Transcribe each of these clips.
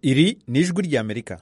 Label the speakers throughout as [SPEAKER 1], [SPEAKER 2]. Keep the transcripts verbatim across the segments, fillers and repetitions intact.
[SPEAKER 1] Iri ni ijwi ry'Amerika.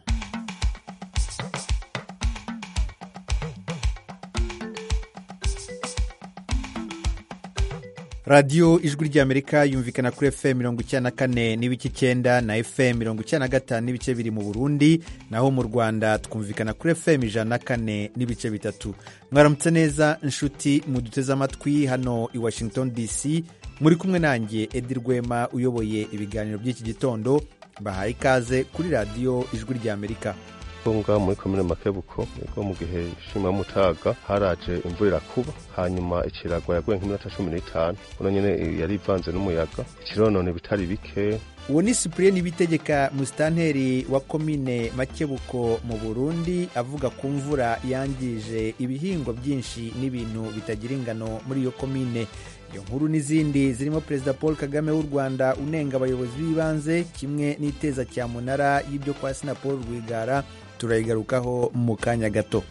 [SPEAKER 1] radiyo ijwi ry'Amerika yumvikana kuri F M mirongo icyenda na kane n'ibice icyenda na F M mirongo icyenda na gatanu n'ibice biri mu Burundi, naho mu Rwanda twumvikana kuri F M ijana na kane n'ibice bitatu. Mwaramutse neza inshuti muduteze amatwi hano i Washington D C, muri kumwe nanjye Edi Rwema uyoboye ibiganiro by'iki gitondo. Bahaye ikaze kuri radiyo ijwi ry'Amerika.
[SPEAKER 2] Nga muri komine Makebuko niko mu gihe shima mutaga haraje imvura irakuba, hanyuma ikiragwa yaguye nk'iminota cumi n'itanu, uno nyene yari ivanze n'umuyaga, ikironone bitari bike.
[SPEAKER 1] Uwo ni Cyprien Nibitegeka, musitanteri wa komine Makebuko mu Burundi, avuga ku mvura yangije ibihingwa byinshi n'ibintu bitagira ingano muri iyo komine. Iyo nkuru n'izindi zirimo Perezida Paul Kagame w'u Rwanda unenga abayobozi b'ibanze, kimwe n'iteza cyamunara y'ibyo kwa Sina Paul Rwigara, turayigarukaho mu kanya gato.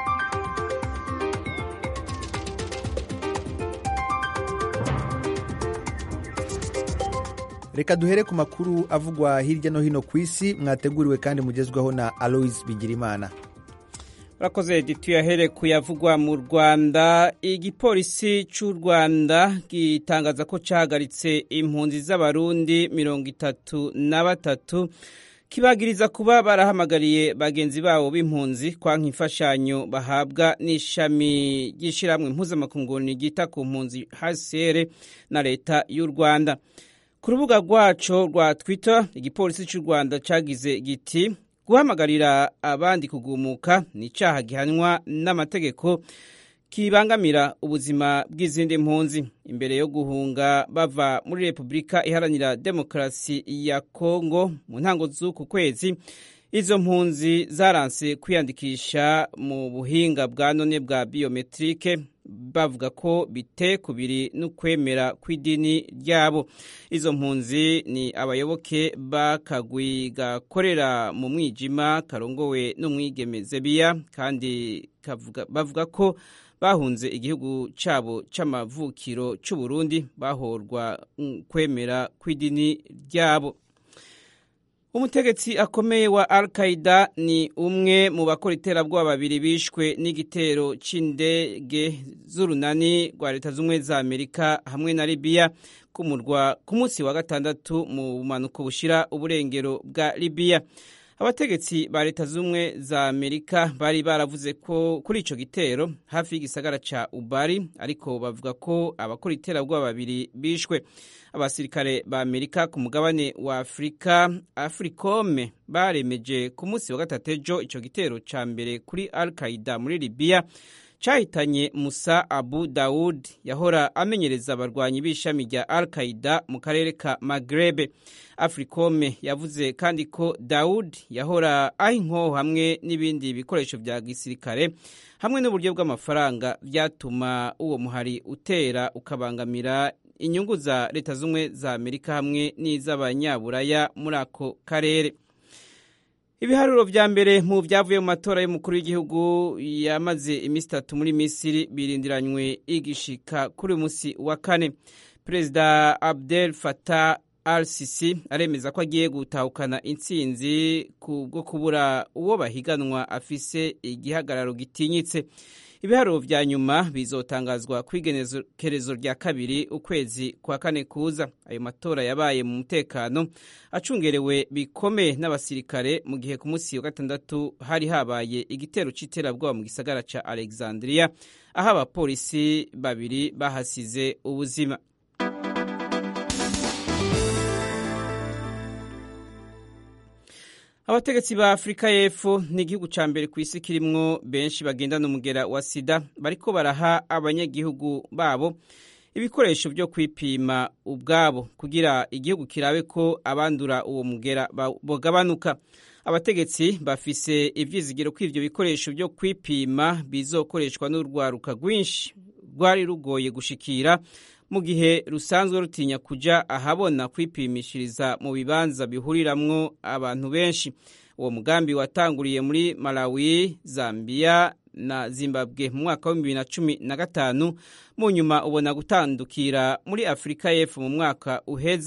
[SPEAKER 1] Reka duhere ku makuru avugwa hirya no hino ku isi, mwateguriwe kandi mugezwaho na Alois Bigirimana.
[SPEAKER 3] Urakoze Edi, tuyahere kuyavugwa mu Rwanda. Igipolisi cy'u Rwanda gitangaza ko cyahagaritse impunzi z'abarundi mirongo itatu na batatu, kibagiriza kuba barahamagariye bagenzi babo b'impunzi kwanka imfashanyo bahabwa n'ishami ry'ishyirahamwe mpuzamakungu ryita ku mpunzi H C R na leta y'u Rwanda. Ku rubuga rwaco rwa Twitter, igipolisi cy'u Rwanda cagize giti guhamagarira abandi kugumuka ni icyaha gihanwa n'amategeko kibangamira ubuzima bw'izindi mpunzi. Imbere yo guhunga bava muri Repubulika Iharanira Demokarasi ya Kongo mu ntango z'uku kwezi, izo mpunzi zaranse kwiyandikisha mu buhinga bwa none bwa biometrike, bavuga ko bitekubiri n'ukwemera kw'idini ryabo. Izo mpunzi ni abayoboke bakagwi gakorera mu mwijima karongowe n'umwigeme Zebiya, kandi kavuga, bavuga ko bahunze igihugu cyabo c'amavukiro c'u Burundi bahorwa kwemera kw'idini ryabo. Umutegetsi akomeye wa Al-Qaeda ni umwe mu bakora iterabwoba babiri bishwe n'igitero c'indege z'urunani rwa Leta z'Ubumwe za Amerika hamwe na Libya ku murwa ku munsi wa gatandatu mu bumanuko bushira uburengero bwa Libya. Abategetsi ba Leta z'Ubumwe za Amerika bari baravuze ko kuri ico gitero hafi y'igisagara ca Ubari, ariko bavuga ko abakora iterabwoba babiri bishwe. Abasirikare ba Amerika ku mugabane wa Afrika, Africome, baremeje ku munsi wa gatatu ejo ico gitero ca mbere kuri Al-Qaeda muri Libya cahitanye Musa Abu Daoud, yahora amenyereza abarwanyi b'ishami rya Al-Qaeda mu karere ka Maghreb. Africome yavuze kandi ko Daoud yahora aho inkoho hamwe n'ibindi bikoresho vya gisirikare hamwe n'uburyo bw'amafaranga vyatuma uwo muhari utera ukabangamira inyungu za Leta z'Ubumwe za Amerika hamwe n'iz'abanyaburaya muri ako karere. Ibiharuro vya mbere mu vyavuye mu matora y'umukuru w'igihugu yamaze imisi itatu muri Misiri birindiranywe igishika kuri musi wa kane. Perezida Abdel Fattah al-Sisi aremeza ko agiye gutahukana intsinzi kubwo kubura uwo bahiganwa afise igihagararo gitinyitse. Ibiharuro vya nyuma bizotangazwa kw'igenekerezo rya kabiri ukwezi kwa kane kuza. Ayo matora yabaye mu mutekano, acungerewe bikomeye n'abasirikare, mu gihe ku munsi wa gatandatu hari habaye igitero c'iterabwoba mu gisagara ca Alexandria, aho abapolisi babiri bahasize ubuzima. Abategetsi ba Afrika y'Epfo ni igihugu ca mbere ku isi kirimwo benshi bagendana umugera wa sida, bariko baraha abanyagihugu babo ibikoresho vyo kwipima ubwabo kugira igihugu kirabe ko abandura uwo mugera bogabanuka. Abategetsi bafise ivyizigiro ko ivyo bikoresho vyo kwipima bizokoreshwa n'urwaruka rwinshi rwari rugoye gushikira, mu gihe rusanzwe rutinya kuja ahabona kwipimishiriza mu bibanza bihuriramwo abantu benshi. Uwo mugambi watanguriye muri Malawi, Zambia na Zimbabwe mu mwaka wa bibiri na cumi na gatanu, mu nyuma ubona gutandukira muri Afrika y'Epfo mu mwaka uheze.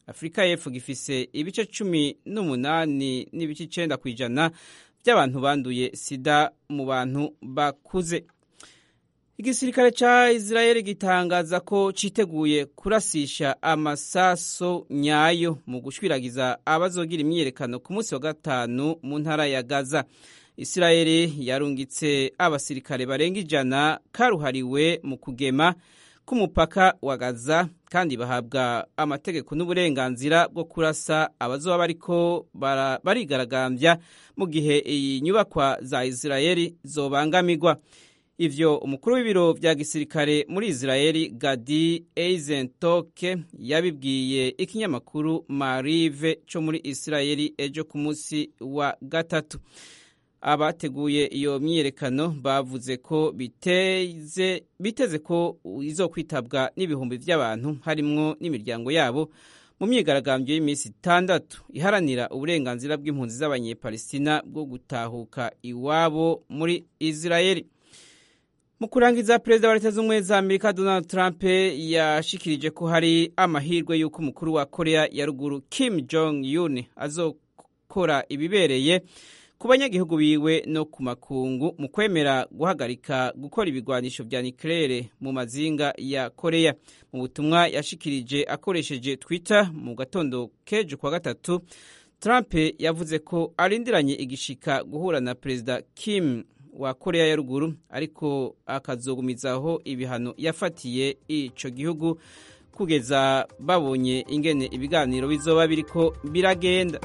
[SPEAKER 3] Afurika y'Epfo gifise ibice cumi n'umunani n'ibice icenda kw'ijana by'abantu banduye sida mu bantu bakuze. Igisirikare ca Israel gitangaza ko citeguye kurasisha amasaso nyayo mu gushwiragiza abazogira imyiyerekano ku munsi wa gatanu mu ntara ya Gaza. Israel yarungitse abasirikare barenga ijana karuhariwe mu kugema ku mupaka wa Gaza kandi bahabwa amategeko n'uburenganzira bwo kurasa abazoba bariko barigaragambya mu gihe iyi nyubakwa za Israel zobangamirwa. Ivyo umukuru w'ibiro vya gisirikare muri Israel Gadi Eisenhower yabibwiye ikinyamakuru Marive cyo muri Israel ejo ku munsi wa gatatu. Abateguye iyo myiyerekano bavuze ko biteze biteze ko izokwitabwa n'ibihumbi by'abantu harimwo n'imiryango yabo mu myigaragambyo y'iminsi itandatu iharanira uburenganzira bw'impunzi z'abanyepalestina bwo gutahuka iwabo muri Israel. Mu kurangiza, perezida wa Leta Zunze Ubumwe za Amerika Donald Trump yashikirije ko hari amahirwe y'uko umukuru wa Korea ya ruguru Kim Jong Un azokora ibibereye ku banyagihugu biwe no ku makungu mu kwemera guhagarika gukora ibigwanisho vya nucleaire mu mazinga ya Korea. Mu butumwa yashikirije akoresheje Twitter mu gatondo kejo kwa gatatu, Trump yavuze ko arindiranye igishika guhura na perezida Kim wa Korea ya ruguru ariko akazogumizaho ibihano yafatiye ico gihugu kugeza babonye ingene ibiganiro bizoba biriko biragenda.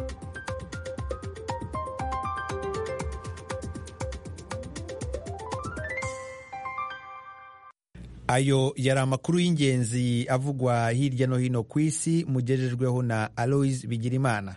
[SPEAKER 1] Ayo yari amakuru y'ingenzi avugwa hirya no hino ku isi mugejejweho na Alois Bigirimana.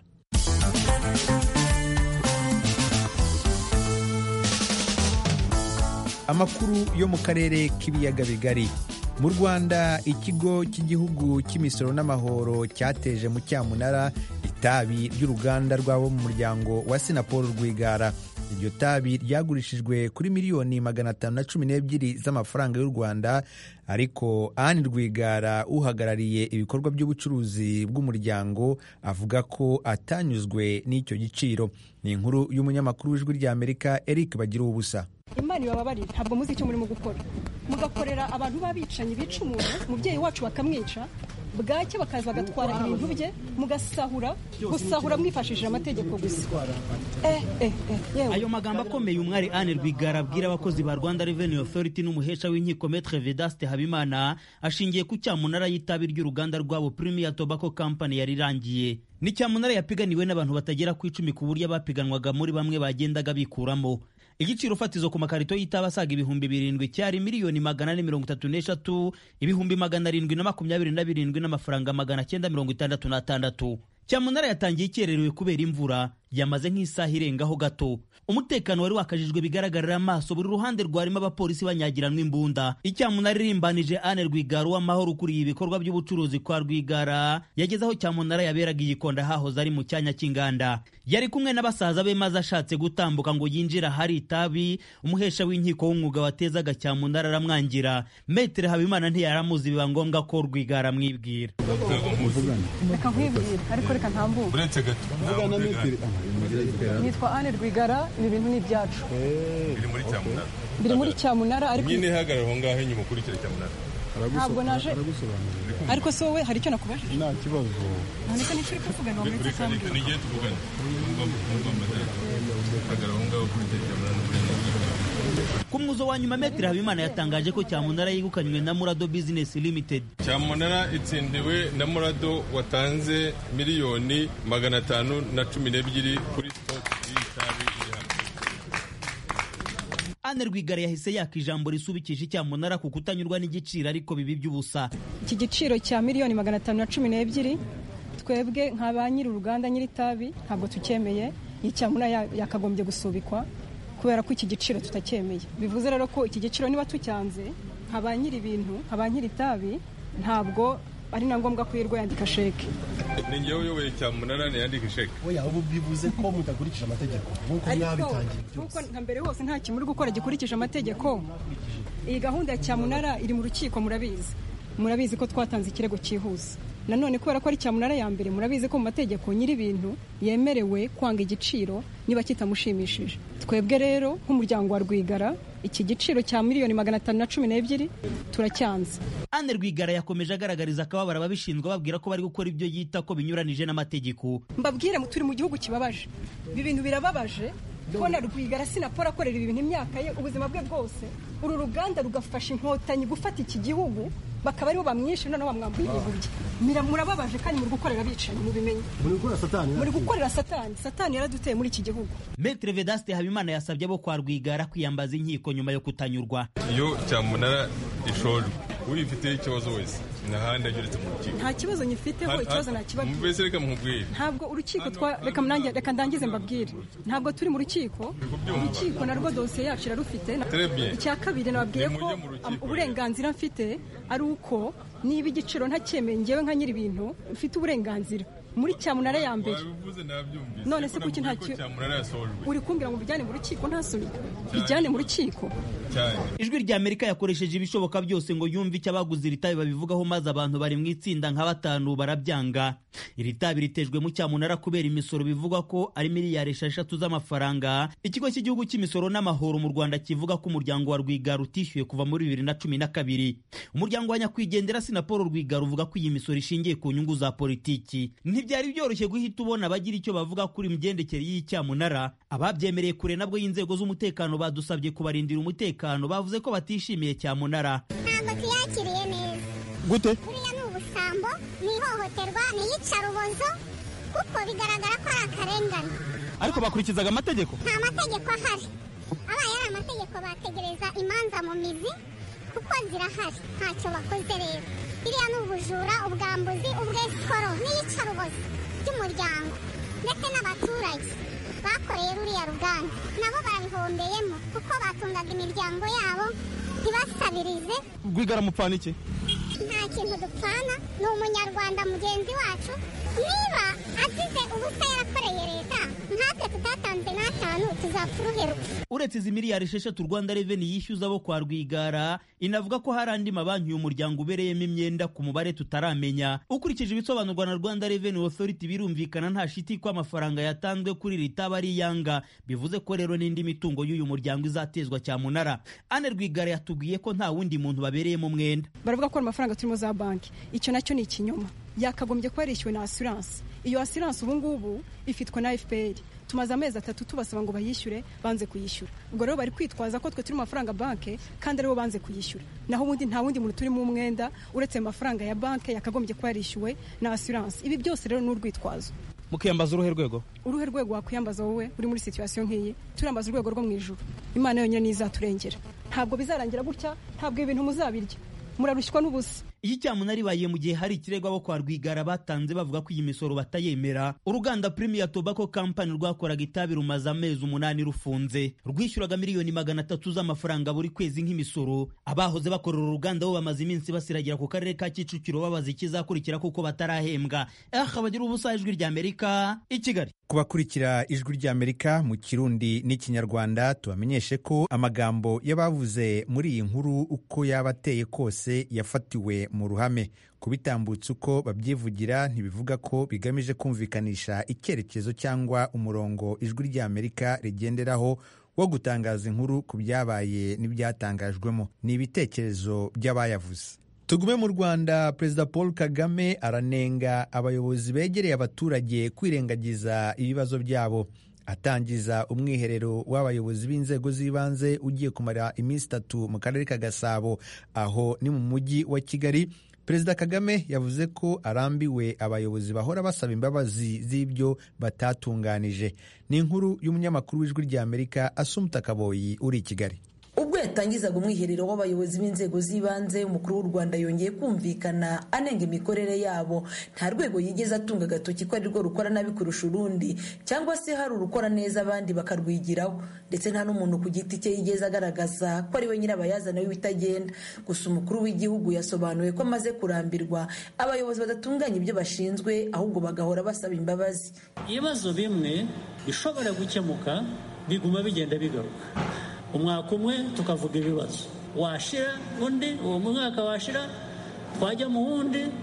[SPEAKER 1] Amakuru yo mu karere k'ibiyaga bigari. Mu Rwanda, ikigo cy'igihugu cy'imisoro n'amahoro cyateje mu cyamunara itabi ry'uruganda rwabo mu muryango wa Sinapol Rwigara. Iryo tabi ryagurishijwe kuri miliyoni magana atanu na cumi n'ebyiri z'amafaranga y'u Rwanda, ariko Anne Rwigara uhagarariye ibikorwa by'ubucuruzi bw'umuryango avuga ko atanyuzwe n'icyo giciro. Ni inkuru y'umunyamakuru w'Ijwi ry'Amerika Eric Bagira ubusa.
[SPEAKER 4] Imana ibababari, ntabwo muzi icyo murimo gukora. Mugakorera abantu babicanyi bica umuntu, umubyeyi wacu bakamwica, bwacye bakaza bagatwara ibintu bye, mugasahura, gusahura mwifashishije amategeko gusa. Eh eh eh.
[SPEAKER 5] Ayo magambo akomeye umwari Anne Rwigara abwira abakozi ba Rwanda Revenue Authority n'umuhesha w'inkiko Maître Vedaste Habimana ashingiye ku cyamunara y'itabi ry'uruganda rwabo Premier Tobacco Company yari irangiye. Ni cyamunara yapiganiwe n'abantu batagera ku icumi ku buryo abapiganwaga muri bamwe bagendaga bikuramo. Igiciro fatizo ku makarito y'itabi asaga ibihumbi birindwi cyari miliyoni magana ane mirongo itatu n'eshatu, ibihumbi magana arindwi na makumyabiri na birindwi n'amafaranga magana cyenda mirongo itandatu n'atandatu. Cyamunara yatangiye ikererewe kubera imvura, yamaze nk'isaha irengaho gato. Umutekano wari wakajijwe bigaragarira amaso, buri ruhande rwarimo abapolisi banyagiranwa imbunda. Icyamunara irimbanije Anne Rwigara w'amahoro ukuriye ibikorwa by'ubucuruzi kwa Rwigara yageze aho cyamunara yaberaga igikonda hahoze ari mu cyanya cy'inganda. Yari kumwe n'abasaza be maze ashatse gutambuka ngo yinjira hari itabi, umuhesha w'inkiko w'umwuga watezaga cyamunara aramwangira. Maître Habimana ntiyaramuzi, biba ngombwa ko Rwigara amwibwira.
[SPEAKER 4] Reka nkwibwira, ariko reka ntambuka.
[SPEAKER 2] Uretse gato.
[SPEAKER 4] Nitwa Anne Rwigara, ibi bintu ni ibyacu.
[SPEAKER 2] Biri muri cyamunara.
[SPEAKER 4] Biri muri cyamunara ariko
[SPEAKER 2] nyine hagarara aho ngaho inyuma kuri cyo cyamunara.
[SPEAKER 4] Ntabwo naje. Ariko se wowe hari icyo nakubajije?
[SPEAKER 2] Nta kibazo.
[SPEAKER 4] None ni turi kuvugana mu minsi cyane.
[SPEAKER 2] Ni gihe tuvugana. Hagarara aho ngaho kuri cyo cyamunara.
[SPEAKER 5] Ku muzo wa nyuma Maître Habimana yatangaje ko cyamunara yegukanywe na Murado Business Limited.
[SPEAKER 2] Cyamunara itsindiwe na Murado watanze miliyoni magana atanu na cumi n'ebyiri kuri stock y'itabi.
[SPEAKER 5] Anne Rwigara yahise yaka ijambo risubikisha icyamunara ku kutanyurwa n'igiciro ariko bibi by'ubusa.
[SPEAKER 4] Iki giciro cya miliyoni magana atanu na cumi n'ebyiri twebwe nka ba nyiri uruganda nyiri tabi ntabwo tucyemeye. Icyamunara yakagombye gusubikwa kubera ko iki giciro tutacyemeye. Bivuze rero ko iki giciro niba tucyanze nka ba nyiri ibintu, nka ba nyiri tabi, ntabwo ari na ngombwa ko yirwa yandika sheke.
[SPEAKER 2] Ni njyewe uyoboye cyamunara ntiyandika sheke.
[SPEAKER 6] Oya, ubu bivuze ko mutakurikije amategeko nkuko mwabitangiye.
[SPEAKER 4] Nkuko nka mbere hose nta kimuri gukora gikurikije amategeko. Iyi gahunda ya cyamunara iri mu rukiko, murabizi. Murabizi ko twatanze ikirego cyihuse. nanone kubera ko ari cyamunara ya mbere murabizi ko mu mategeko nyiri ibintu yemerewe kwanga igiciro niba kitamushimishije. Twebwe rero nk'umuryango wa Rwigara iki giciro cya miliyoni magana atanu na cumi n'ebyiri turacyanze.
[SPEAKER 5] Anne Rwigara yakomeje agaragariza akababara ababishinzwe babwira ko bari gukora ibyo yita ko binyuranije n'amategeko.
[SPEAKER 4] Mbabwire turi mu gihugu kibabaje, ibi bintu birababaje kubona Rwigara sinapora akorera ibi bintu imyaka ye ubuzima bwe bwose, uru ruganda rugafasha inkotanyi gufata iki gihugu bakaba aribo bamwishe noneho bamwambuye ibintu bye. Murababaje kandi muri gukorera bicaye mu bimenye. Muri gukorera satani. Muri gukorera satani. Satani yaraduteye muri iki gihugu.
[SPEAKER 5] Maître Vedaste Habimana yasabye abo kwa Rwigara kwiyambaza inkiko nyuma yo kutanyurwa.
[SPEAKER 7] Iyo cyamunara ishojwe urifite ikibazo wese nahandi agiretse mu rukiko.
[SPEAKER 4] Nta kibazo nyifiteho, ikibazo nta kibazo.
[SPEAKER 7] Mbese reka mubwire.
[SPEAKER 4] Ntabwo urukiko twa reka mnange reka ndangize mbabwire. Ntabwo turi mu rukiko. Urukiko narwo dosiye yacu irarufite. Icya kabiri nababwiye ko uburenganzira mfite ari uko niba igiciro ntacyemeye ngewe nka nyiri ibintu mfite uburenganzira muri cyamunara ya mbere. None se kuki ntacyo uri kumbwira ngo bijyane mu rukiko ntasubire bijyane mu rukiko.
[SPEAKER 5] Ijwi rya Amerika yakoresheje ibishoboka byose ngo yumve icyo abaguze iri tabi babivugaho, maze abantu bari mu itsinda nka batanu barabyanga. Iri tabi ritejwe mu cyamunara kubera imisoro bivugwa ko ari miliyari esheshatu z'amafaranga. Ikigo cy'igihugu cy'imisoro n'amahoro mu Rwanda kivuga ko umuryango wa Rwigara utishyuye kuva muri bibiri na cumi na kabiri. Umuryango wa nyakwigendera Sinapolo Rwigara uvuga ko iyi misoro ishingiye ku nyungu za politiki. Ntibyari byoroshye guhita ubona abagira icyo bavuga kuri imigendekere y'icyamunara. Ababyemereye kure nabwo y'inzego z'umutekano badusabye kubarindira umutekano, bavuze ko batishimiye cyamunara.
[SPEAKER 8] Ntabwo tuyakiriye neza.
[SPEAKER 5] Gute?
[SPEAKER 8] Kuriya ni ubusambo, ni ihohoterwa, ni iyicarubozo, kuko bigaragara ko ari akarengane.
[SPEAKER 5] Ariko bakurikizaga amategeko?
[SPEAKER 8] Nta mategeko ahari. Abaye ari amategeko bategereza imanza mu mizi kuko zirahari, ntacyo bakoze rero. Iriya ni ubujura, ubwambuzi, ubwesikoro, n'iyicarubozo by'umuryango ndetse n'abaturage bakoreye ruriya ruganda nabo barabihombeyemo kuko batungaga imiryango yabo ntibasabirize.
[SPEAKER 5] Rwigara mupfana iki?
[SPEAKER 8] Nta kintu dupfana, ni umunyarwanda mugenzi wacu. Niba azize ubusa yarakoreye leta nkatwe tutatanze n'atanu tuzapfa uruheruka.
[SPEAKER 5] Uretse izi miliyari esheshatu Rwanda Revenue yishyuza abo kwa Rwigara, inavuga ko hari andi mabanki y'umuryango ubereyemo imyenda ku mubare tutaramenya. Ukurikije ibisobanurwa na Rwanda Revenue Authority birumvikana nta shiti ko amafaranga yatanzwe kuri ritaba ari yanga, bivuze ko rero n'indi mitungo y'uyu muryango izatezwa cyamunara. Anne Rwigara yatubwiye ko nta wundi muntu babereyemo mwenda.
[SPEAKER 4] Baravuga ko amafaranga turimo za banki, icyo nacyo ni ikinyoma. Yakagombye kuba yarishyuwe na assurance. Iyo assurance ubu ngubu ifitwe na F P R. Tumaze amezi atatu tubasaba ngo bayishyure, banze kuyishyura. Ubwo rero bari kwitwaza ko twe turi mu mafaranga banke kandi aribo banze kuyishyura. Naho ubundi nta wundi muntu turi mu mwenda uretse amafaranga ya banke yakagombye kuba yarishyuwe na assurance. Ibi byose rero n'urwitwazo.
[SPEAKER 5] Mukiyambaza uruhe rwego?
[SPEAKER 4] Uruhe rwego wakwiyambaza wowe uri muri situation nk'iyi? Turambaza urwego rwo mu ijuru. Imana yonyine nizaturengera. Ntabwo bizarangira gutya, ntabwo ibintu muzabirya. Murarushywa n'ubusa.
[SPEAKER 5] Iki cyamunara ribaye mu gihe hari ikirego abo kwa Rwigara batanze bavuga ko iyi misoro batayemera. Uruganda Premier Tobacco Company rwakoraga itabi rumaze amezi umunani rufunze, rwishyuraga miliyoni magana atatu z'amafaranga buri kwezi nk'imisoro. Abahoze bakorera uruganda bo bamaze iminsi basiragira ku karere ka Kicukiro babaza ikizakurikira kuko batarahembwa. Eh abagira ubusa Ijwi rya Amerika i Kigali.
[SPEAKER 1] Kubakurikira Ijwi rya Amerika mu Kirundi n'Ikinyarwanda, tubamenyeshe ko amagambo y'abavuze muri iyi nkuru uko yabateye kose yafatiwe mu ruhame. Kubitambutsa uko babyivugira ntibivuga ko bigamije kumvikanisha icyerekezo cyangwa umurongo Ijwi rya Amerika rigenderaho wo gutangaza inkuru ku byabaye n'ibyatangajwemo. Ni ibitekerezo by'abayavuze. Tugume mu Rwanda. Perezida Paul Kagame aranenga abayobozi begereye abaturage kwirengagiza ibibazo byabo. Atangiza umwiherero w'abayobozi b'inzego z'ibanze ugiye kumara iminsi itatu mu karere ka Gasabo, aho ni mu mujyi wa Kigali. Perezida Kagame yavuze ko arambiwe abayobozi bahora basaba imbabazi z'ibyo batatunganije. Ni inkuru y'umunyamakuru w'Ijwi rya Amerika Assumpta Kaboyi uri i Kigali.
[SPEAKER 9] Ubwo yatangizaga umwiherero w'abayobozi b'inzego z'ibanze, umukuru w'u Rwanda yongeye kumvikana anenga imikorere yabo. Nta rwego yigeze atunga agatoki ko ari rwo rukora nabi kurusha urundi, cyangwa se hari urukora neza abandi bakarwigiraho, ndetse nta n'umuntu ku giti cye yigeze agaragaza ko ari we nyirabayazana w'ibitagenda. Gusa umukuru w'igihugu yasobanuye ko amaze kurambirwa abayobozi badatunganya ibyo bashinzwe, ahubwo bagahora basaba imbabazi.
[SPEAKER 10] Ibibazo bimwe bishobora gukemuka biguma bigenda bigaruka. Umwaka umwe tukavuga ibibazo, washira undi, uwo mwaka washira twajya mu wundi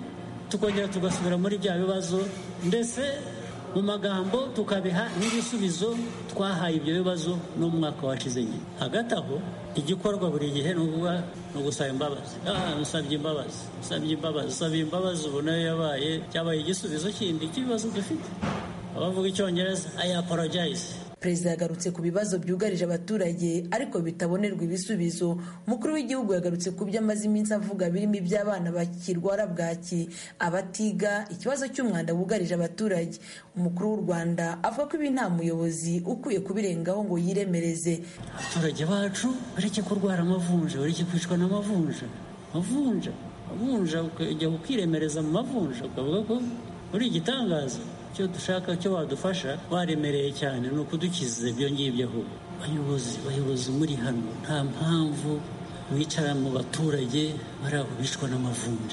[SPEAKER 10] tukongera tugasubira muri bya bibazo, ndetse mu magambo tukabiha n'ibisubizo twahaye ibyo bibazo no mu mwaka washize nyine. Hagati aho igikorwa buri gihe ni ugusaba imbabazi. Usabye imbabazi usabye imbabazi usabye imbabazi ubu nayo yabaye cyabaye igisubizo kindi cy'ibibazo dufite. Abavuga icyongereza I apologize.
[SPEAKER 9] Perezida yagarutse ku bibazo byugarije abaturage ariko bitabonerwa ibisubizo. Umukuru w'igihugu yagarutse ku byo amaze iminsi avuga birimo iby'abana bakirwara bwaki, abatiga, ikibazo cy'umwanda wugarije abaturage. Umukuru w'u Rwanda avuga ko ibi nta muyobozi ukwiye kubirengaho ngo yiremereze.
[SPEAKER 10] Abaturage bacu bareke kurwara amavunja, bareke kwicwa n'amavunja. Amavunja amavunja ukajya ukiremereza mu mavunja ukavuga ko uri igitangaza. Icyo dushaka cyo wadufasha waremereye cyane ni ukudukiza ibyo ngibyo. Aho bayobozi bayobozi muri hano nta mpamvu mwicara mu baturage bari aho bicwa n'amavunja.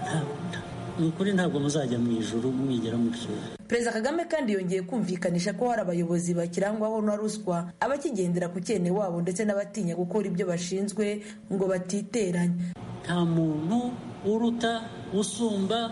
[SPEAKER 10] Ni ukuri ntabwo muzajya mu ijuru mwigera mutyo.
[SPEAKER 9] Perezida Kagame kandi yongeye kumvikanisha ko hari abayobozi bakirangwaho na ruswa, abakigendera ku cyene wabo ndetse n'abatinya gukora ibyo bashinzwe ngo batiteranya.
[SPEAKER 10] Nta muntu uruta usumba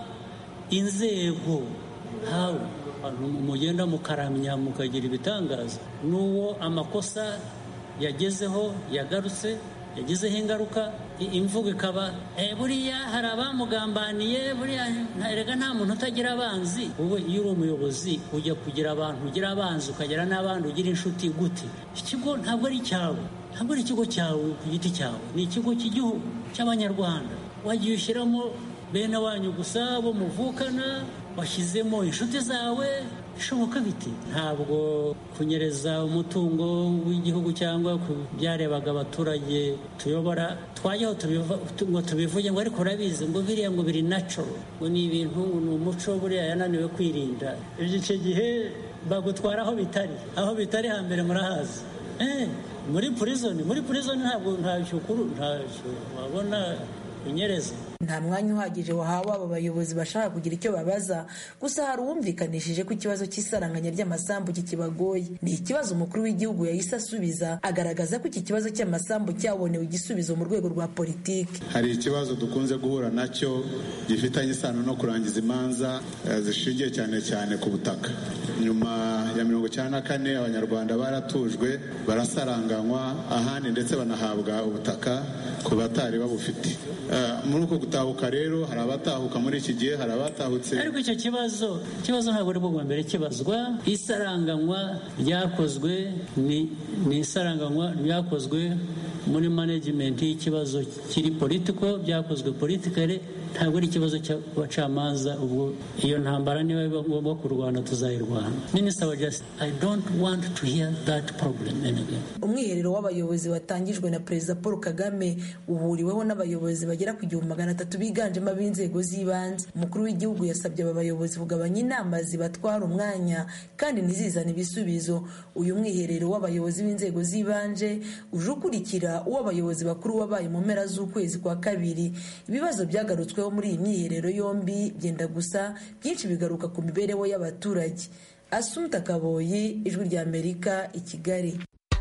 [SPEAKER 10] inzego. Hawe mugenda mukaramya mukagira ibitangaza, n'uwo amakosa yagezeho yagarutse yagizeho ingaruka, imvugo ikaba buriya hari abamugambaniye, buriya erega nta muntu utagira abanzi. Wowe iyo uri umuyobozi ujya kugira abantu ugira abanzi, ukagira n'abandi ugira inshuti gute? Ikigo ntabwo ari cyawe, ntabwo ari ikigo cyawe ku giti cyawe, ni ikigo cy'igihugu cy'abanyarwanda. Wagiye ushyiramo bene wanyu gusa bo muvukana, washyizemo inshuti zawe, bishoboka biti? Ntabwo kunyereza umutungo w'igihugu cyangwa byarebaga abaturage tuyobora twajyaho ngo tubivuge ngo ariko urabizi ngo biriya ngo biri natural, ngo ni ibintu, ni umuco buriya yananiwe kwirinda. Icyo gihe bagutwara aho bitari, aho bitari hambere murahazi. Eh, muri prison muri prison ntabwo ntacyo kuru ntacyo wabona unyereza.
[SPEAKER 9] Nta mwanya uhagije wahawe aba bayobozi bashaka kugira icyo babaza, gusa hari uwumvikanishije ko ikibazo cy'isaranganya ry'amasambu kikibagoye. Ni ikibazo umukuru w'igihugu yahise asubiza, agaragaza ko iki kibazo cy'amasambu cyabonewe igisubizo mu rwego rwa politiki.
[SPEAKER 11] Hari ikibazo dukunze guhura nacyo gifitanye isano no kurangiza imanza zishingiye cyane cyane ku butaka. Nyuma ya mirongo icyenda na kane abanyarwanda baratujwe, barasaranganywa ahandi ndetse banahabwa ubutaka ku batari babufite. Muri uko gutahuka rero hari abatahuka muri iki gihe, hari abatahutse.
[SPEAKER 10] Ariko icyo kibazo kibazo ntabwo ari bwo mbere kibazwa. Isaranganywa ryakozwe ni ni isaranganywa ryakozwe muri management y'ikibazo kiri politiko, byakozwe politically, ntabwo ari ikibazo cy'abacamanza. Ubwo iyo ntambara niba igomba kurwana tuzayirwana. Minister wa Justice, I don't want to hear that problem again.
[SPEAKER 9] Umwiherero w'abayobozi watangijwe na Perezida Paul Kagame uhuriweho n'abayobozi bagera ku igihumbi magana atatu biganjemo ab'inzego z'ibanze. Umukuru w'igihugu yasabye aba bayobozi kugabanya inama zibatwara umwanya kandi ntizizane ibisubizo. Uyu mwiherero w'abayobozi b'inzego z'ibanze uje ukurikira uw'abayobozi bakuru wabaye mu mpera z'ukwezi kwa kabiri. Ibibazo byagarutsweho muri iyi myiherero yombi byenda gusa, byinshi bigaruka ku mibereho y'abaturage. Asumta Kaboyi, Ijwi ry'Amerika, i Kigali.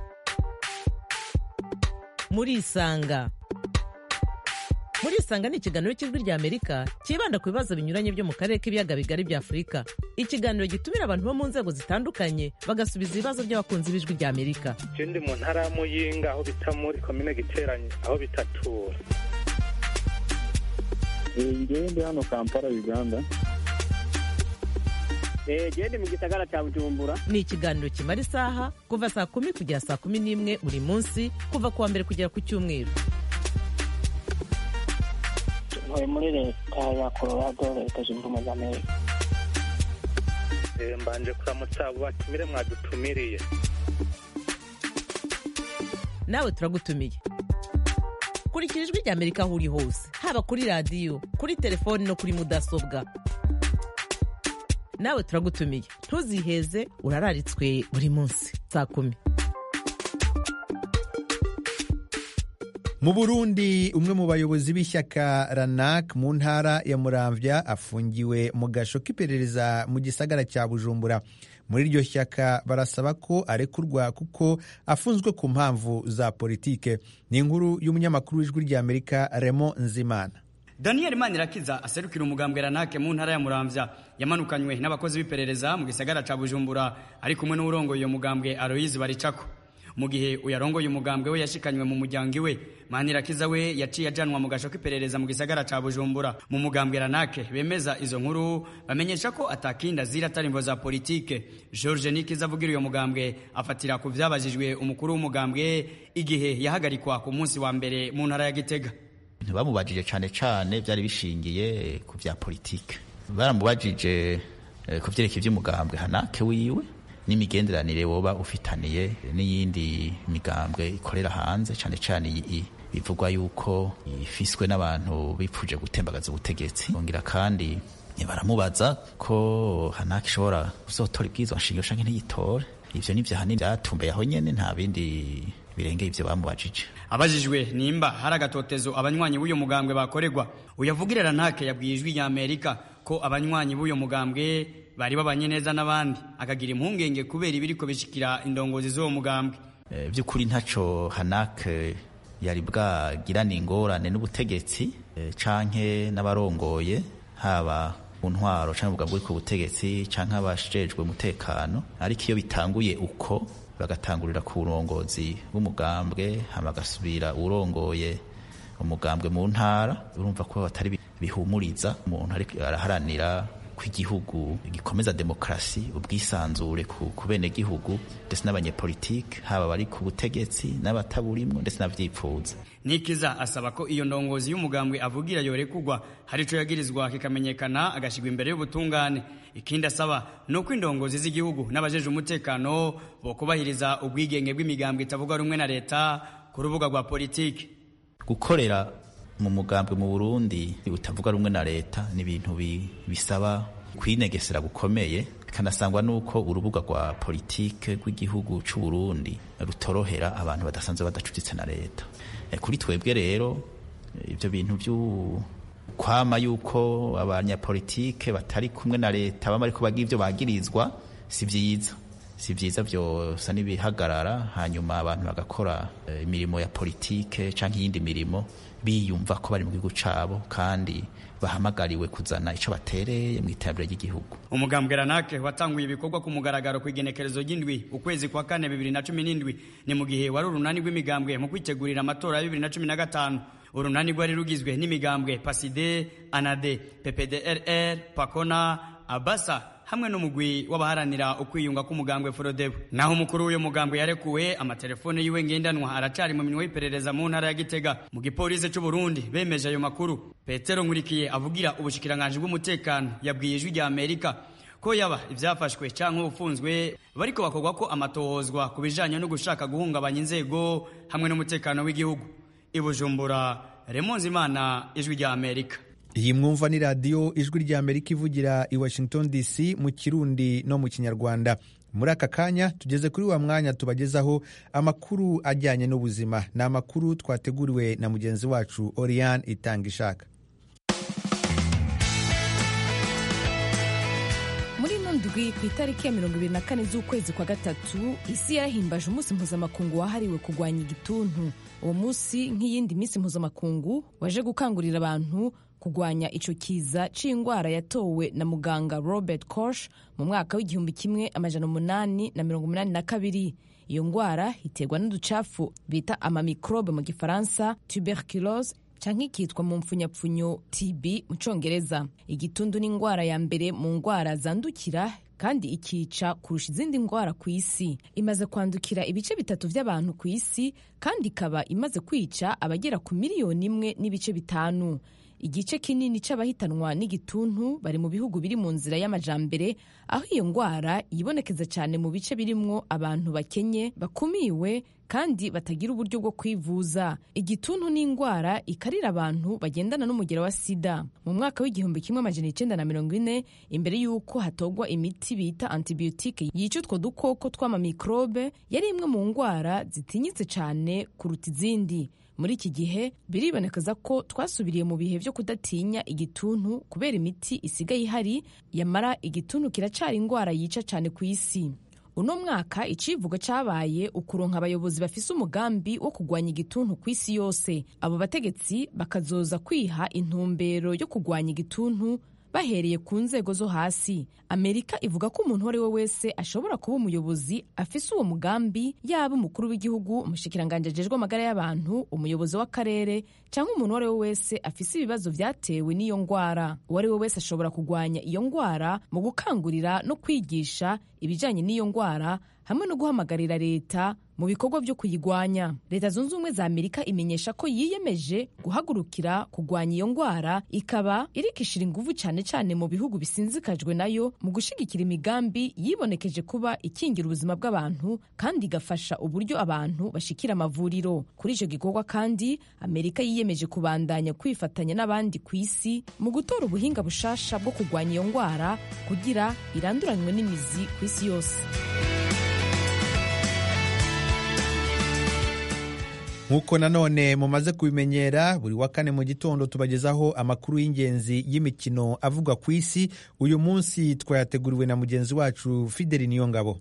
[SPEAKER 12] Muri Isanga. Muri Isanga ni ikiganiro cy'Ijwi ry'Amerika kibanda ku bibazo binyuranye byo mu karere k'ibiyaga bigari bya Afurika. Ikiganiro gitumira abantu bo mu nzego zitandukanye bagasubiza ibibazo by'abakunzi b'Ijwi ry'Amerika.
[SPEAKER 13] Ndi mu ntara ya Muyinga aho bita muri komine Giteranye aho bitatura.
[SPEAKER 14] Ngiye ndi hano Kampala, Uganda.
[SPEAKER 15] Eh, gende mu gisagara cya Bujumbura.
[SPEAKER 12] Ni ikiganiro kimara isaha kuva saa kumi kugera saa kumi n'imwe buri munsi, kuva kuwa mbere kugera ku cyumweru.
[SPEAKER 15] Ntuye muri leta ya Colorado, leta zunze ubumwe za Amerika.
[SPEAKER 13] Eh, mbanje kuramutsa abo batumire mwadutumiriye.
[SPEAKER 12] Nawe turagutumiye. Kurikira Ijwi ry'Amerika aho uri hose, haba kuri radiyo, kuri telefoni no kuri mudasobwa. Nawe turagutumiye, ntuziheze, urararitswe buri munsi saa kumi.
[SPEAKER 1] Mu Burundi, umwe mu bayobozi b'ishyaka Ranak mu ntara ya Muramvya afungiwe mu gasho k'iperereza mu gisagara cya Bujumbura. Muri iryo shyaka barasaba ko arekurwa kuko afunzwe ku mpamvu za politike. Ni inkuru y'umunyamakuru w'Ijwi ry'Amerika Raymond Nzimana.
[SPEAKER 16] Daniel Manirakiza aserukira umugambwe Ranake mu ntara ya Muramvya yamanukanywe n'abakozi b'iperereza mu gisagara ca Bujumbura ari kumwe n'urongoye uyo mugambwe Aloise Baricako. Mu gihe uyarongoye umugambwe we yashikanywe mu muryango we, Manirakiza we yaciye ajanwa mu gasho k'iperereza mu gisagara ca Bujumbura. Mu mugambwe Ranake bemeza izo nkuru bamenyesha ko atakinda zira tarimbo za politike. George Nikiza avugira uyo mugambwe afatira ku vyabajijwe umukuru w'umugambwe igihe yahagarikwa ku munsi wa mbere mu ntara ya Gitega.
[SPEAKER 17] Bamubajije cyane cyane byari bishingiye ku vya politike. Baramubajije ku vyerekeye ivy'umugambwe Ranake wiwe n'imigenderanire woba ufitaniye n'iyindi migambwe ikorera hanze, cyane cyane bivugwa yuko ifiswe n'abantu bipfuje gutembagaza ubutegetsi. Bongira kandi baramubaza ko Ranake ishobora kuzotora ibwirizwa nshingiro canke ntiyitore. Ivyo ni vya hanini byatumbereye aho nyene, nta bindi birengeye ivyo bamubajije.
[SPEAKER 16] Abajijwe nimba hari agatotezo abanywanyi b'uyo mugambwe bakorerwa, uyavugira Ranake yabwiye ijwi rya Amerika ko abanywanyi b'uyo mugambwe bari babanye neza n'abandi, akagira impungenge kubera ibiriko bishikira indongozi z'uwo mugambwe.
[SPEAKER 17] E, by'ukuri ntaco Ranake yari bwagirana ingorane n'ubutegetsi e, canke n'abarongoye, haba mu ntwaro canke ubugambwe ku butegetsi canke abashejwe umutekano. Ariko iyo bitanguye uko bagatangurira ku burongozi bw'umugambwe hama gasubira urongoye umugambwe mu ntara, urumva ko batari bihumuriza umuntu ariko araharanira kw'igihugu gikomeza demokrasi, ubwisanzure ku bene gihugu ndetse n'abanyepolitike, haba bari ku butegetsi n'abataburimwo ndetse n'avyipfuza.
[SPEAKER 16] Nikiza asaba ko iyo ndongozi y'umugambwe avugira yorekugwa, hari ico yagirizwa kikamenyekana agashigwa imbere y'ubutungane. Ikindi asaba nuko indongozi z'igihugu n'abajeje umutekano bokubahiriza ubwigenge bw'imigambwe itavuga rumwe na leta ku rubuga rwa politike.
[SPEAKER 17] Gukorera mu mugambwe mu Burundi utavuga rumwe na leta ni ibintu bisaba kwinegesera gukomeye, bikanasangwa nuko urubuga rwa politike rw'igihugu c'u Burundi rutorohera abantu badasanzwe badacuditse na leta. E, kuri twebwe rero ivyo bintu vyu kwama yuko abanyapolitike batari kumwe na leta bama ariko bagira ivyo bagirizwa si vyiza. Si vyiza vyosa n'ibihagarara, hanyuma abantu bagakora e, imirimo ya politike canke iyindi mirimo biyumva ko bari mu gihugu cabo kandi bahamagariwe kuzana ico batereye mu iterambere ry'igihugu.
[SPEAKER 16] Umugambwe Ranake watanguye ibikorwa ku mugaragaro ku igenekerezo ry'indwi ukwezi kwa kane bibiri na cumi n'indwi, ni mu gihe wari urunani rw'imigambwe mu kwitegurira amatora ya bibiri na cumi na gatanu. Urunani rwari rugizwe n'imigambwe Paside, Anade, P P D R R, Pakona, Abasa hamwe n'umugwi w'abaharanira ukwiyunga k'umugambwe Frodebu. Naho umukuru w'uyo mugambwe yarekuwe, amatelefone yiwe ngendanwa aracari mu minwe y'iperereza mu ntara ya Gitega. Mu gipolisi c'u Burundi bemeje ayo makuru. Petero Nkurikiye avugira ubushikiranganje bw'umutekano yabwiye ijwi rya Amerika ko yaba ivyafashwe canke ufunzwe bariko bakogwa ko amatohozwa kubijanye no gushaka guhungabanya inzego hamwe n'umutekano w'igihugu. I Bujumbura, Raymond Zimana, ijwi rya Amerika.
[SPEAKER 1] Iyi mwumva ni radio ijwi rya Amerika ivugira i Washington D C mu Kirundi no mu Kinyarwanda. Muri aka kanya tugeze kuri wa mwanya tubagezaho amakuru ajyanye n'ubuzima. Ni amakuru twateguriwe na mugenzi wacu Oriane Itangishaka.
[SPEAKER 18] Muri ndwi ku itariki ya mirongo ibiri na kane z'ukwezi kwa gatatu, isi yarahimbaje umunsi mpuzamakungu wahariwe kurwanya igituntu. Uwo munsi nk'iyindi minsi mpuzamakungu waje gukangurira abantu kugwanya ico kiza c'ingwara yatowe na muganga Robert Koch mu mwaka w'igihumbi kimwe amajana umunani na mirongo umunani na kabiri. Iyo ngwara iterwa n'uducafu bita amamikrobe mu gifaransa, tuberculose canke ikitwa mu mpfunyapfunyo T B mu congereza. Igituntu ni ingwara ya mbere mu ngwara zandukira kandi ikica kurusha izindi ngwara ku isi. Imaze kwandukira ibice bitatu vy'abantu ku isi kandi ikaba imaze kwica abagera ku miliyoni imwe n'ibice bitanu. Igice kinini c'abahitanwa n'igituntu bari mu bihugu biri mu nzira y'amajambere, aho iyo ngwara yibonekeza cyane mu bice birimwo abantu bakenye, bakumiwe kandi batagira uburyo bwo kwivuza. Igituntu ni ingwara ikarira abantu bagendana n'umugera wa sida. Mu mwaka w'igihumbi kimwe amajana icenda na mirongo ine, imbere y'uko hatogwa imiti bita antibiotique yica utwo dukoko tw'amamikrobe, yari imwe mu ngwara zitinyitse cyane kuruta izindi. Muri iki gihe biribonekeza ko twasubiriye mu bihe byo kudatinya igituntu kubera imiti isigaye ihari, yamara igituntu kiracari ingwara yica cyane ku isi. uno mwaka icivugo cabaye ukuronka abayobozi bafise umugambi wo kugwanya igituntu ku isi yose. Abo bategetsi bakazoza kwiha intumbero yo kugwanya igituntu bahereye ku nzego zo hasi. Amerika ivuga ko umuntu uwo ari we wese ashobora kuba umuyobozi afise uwo mugambi, yaba umukuru w'igihugu, umushikiranganji ajejwe amagara y'abantu, umuyobozi w'akarere, canke umuntu uwo ari we wese afise ibibazo vyatewe n'iyo ngwara. Uwo ari we wese ashobora kugwanya iyo ngwara mu gukangurira no kwigisha ibijanye n'iyo ngwara hamwe no guhamagarira leta mu bikorwa byo kuyigwanya. Leta zunze ubumwe za Amerika imenyesha ko yiyemeje guhagurukira kugwanya iyo ngwara, ikaba irikishira inguvu cyane cyane mu bihugu bisinzikajwe nayo mu gushigikira imigambi yibonekeje kuba ikingira ubuzima bw'abantu kandi igafasha uburyo abantu bashikira amavuriro. Kuri ico gikorwa kandi Amerika yiyemeje kubandanya kwifatanya n'abandi ku isi mu gutora ubuhinga bushasha bwo kugwanya iyo ngwara kugira iranduranywe n'imizi ku isi yose.
[SPEAKER 1] nk'uko nanone mumaze kubimenyera, buri wa kane mu gitondo tubagezaho amakuru y'ingenzi y'imikino avugwa ku isi. Uyu munsi twayateguriwe na mugenzi wacu Fideli Niyongabo.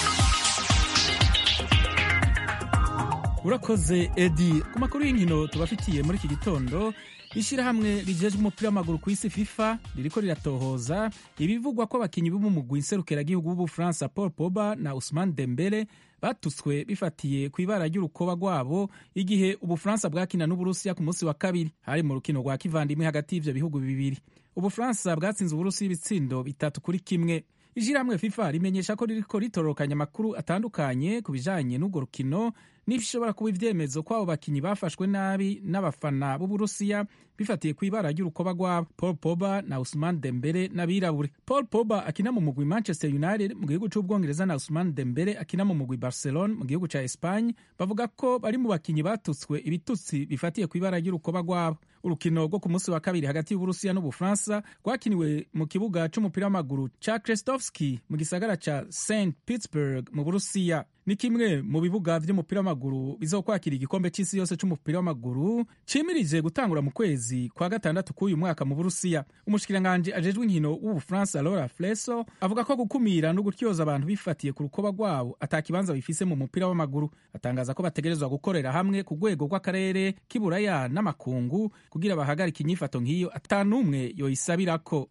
[SPEAKER 19] Urakoze Edi. Ku makuru y'inkino tubafitiye muri iki gitondo, ishirahamwe rijejwe umupira w'amaguru ku isi FIFA ririko riratohoza ibivugwa ko abakinyi b'umugwi nserukiragihugu w'Ubufaransa Paul Pogba na Ousmane Dembele batutswe bifatiye ku ibara ry'urukoba rwabo igihe Ubufaransa bwakina n'Uburusiya ku munsi wa kabiri. Hari mu rukino rwa kivandimwe hagati y'ivyo bihugu bibiri. Ubufaransa bwatsinze Uburusiya ibitsindo bitatu kuri kimwe. Ishirahamwe FIFA rimenyesha ko ririko ritororokanya amakuru atandukanye ku bijanye n'urwo rukino n'ibishobora kuba ivyemezo ko abo bakinyi bafashwe nabi n'abafana b'Uburusiya bifatiye ku ibara ry'urukoba rwabo. Paul Pogba na Ousmane Dembele n'abirabure. Paul Pogba akina mu mugwi Manchester United mu gihugu c'Ubwongereza na Ousmane Dembele akina mu mugwi Barcelona mu gihugu ca Espagne bavuga ko bari mu bakinyi batutswe ibitutsi bifatiye ku ibara ry'urukoba rwabo. Urukino rwo ku munsi wa kabiri hagati y'Uburusiya n'Ubufaransa rwakiniwe mu kibuga c'umupira w'amaguru ca Krestovski mu gisagara ca Saint Petersburg mu Burusiya. Ni kimwe mu bibuga vy'umupira w'amaguru bizokwakira igikombe c'isi yose c'umupira w'amaguru cimirije gutangura mu kwezi kwa gatandatu k'uyu mwaka mu Burusiya. Umushikiranganji ajejwe inkino w'Ubufaransa Laura Flesso avuga ko gukumira no gutyoza abantu bifatiye ku rukoba rwabo atakibanza bifise mu mupira w'amaguru. Atangaza ko bategerezwa gukorera hamwe ku rwego rw'akarere k'iburaya n'amakungu kugira bahagarike inyifato nk'iyo atanumwe yoyisabirako.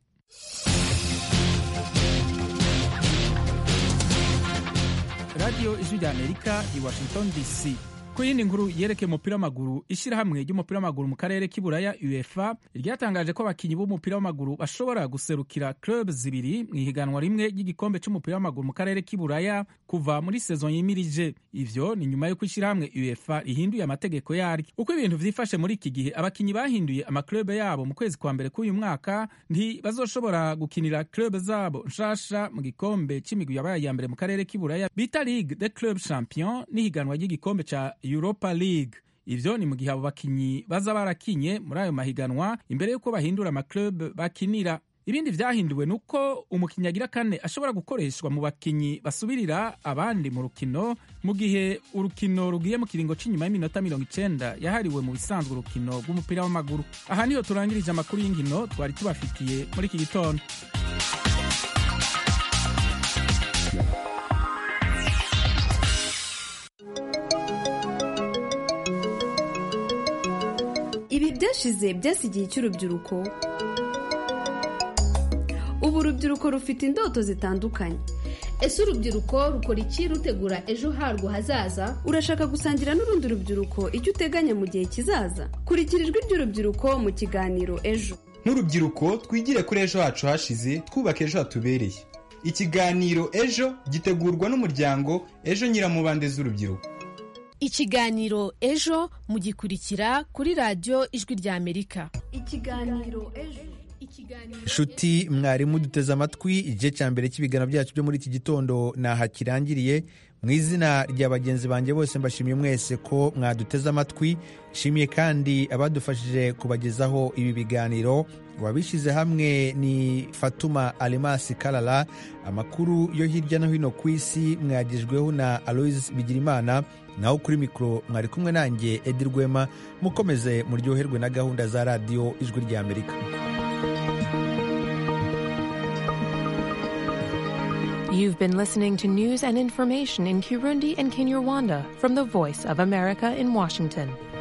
[SPEAKER 19] Radio Ijwi rya Amerika i Washington D C. Ku yindi nkuru yerekeye umupira w'amaguru, ishirahamwe ry'umupira w'amaguru mu karere k'iburaya UEFA ryatangaje ko abakinyi b'umupira w'amaguru bashobora guserukira club zibiri mu ihiganwa rimwe ry'igikombe c'umupira w'amaguru mu karere k'iburaya kuva muri sezon yimirije. Ivyo ni nyuma y'uko ishirahamwe UEFA rihinduye amategeko yaryo. Uko ibintu vyifashe muri iki gihe, abakinyi bahinduye amaklub yabo mu kwezi kwa mbere k'uyu mwaka ntibazoshobora gukinira club zabo nshasha mu gikombe c'imigwi yabaye ya mbere mu karere k'iburaya bita Ligue des Clubs Champions n'ihiganwa ry'igikombe ca Europa League. Ivyo ni mu gihe abo bakinyi baza barakinye muri ayo mahiganwa imbere yuko bahindura amaklub bakinira. Ibindi vyahinduwe nuko umukinyi agira kane ashobora gukoreshwa mu bakinyi basubirira abandi mu rukino mu gihe urukino rugiye mu kiringo c'inyuma y'iminota mirongo icenda yahariwe mu bisanzwe urukino rw'umupira w'amaguru. Aha niho turangirije amakuru y'inkino twari tubafitiye muri iki gitondo.
[SPEAKER 20] Ibi byashize byasigiye cy'urubyiruko. Ubu urubyiruko rufite indoto zitandukanye.
[SPEAKER 21] Ese urubyiruko rukora iki rutegura ejo harwo hazaza?
[SPEAKER 20] Urashaka gusangira n'urundi rubyiruko icyo uteganya mu gihe kizaza? Kurikira ijwi ry'urubyiruko mu kiganiro Ejo.
[SPEAKER 22] Nk'urubyiruko twigire kuri ejo hacu hashize, twubaka ejo hatubereye. Ikiganiro Ejo gitegurwa n'umuryango Ejo Nyiramubande z'urubyiruko.
[SPEAKER 18] Ikiganiro Ejo mugikurikira kuri radio Ijwi rya Amerika.
[SPEAKER 20] Ikiganiro Ejo.
[SPEAKER 1] Shuti mwarimu duteze amatwi, igice cya mbere cy'ibiganiro byacu byo muri iki gitondo naha kirangiriye. Mu izina rya bagenzi banjye bose mbashimiye mwese ko mwaduteze amatwi. Nshimiye kandi abadufashije kubagezaho ibi biganiro. Wabishize hamwe ni Fatuma Alemasi Kalala. Amakuru yo hirya no hino ku isi mwagejweho na Alois Bigirimana. Naho kuri mikro mwari kumwe nanjye Edi Rwema. Mukomeze muryoherwe na gahunda za radio Ijwi rya Amerika.
[SPEAKER 2] You've been listening to news and information in Kirundi and Kinyarwanda from the Voice of America in Washington.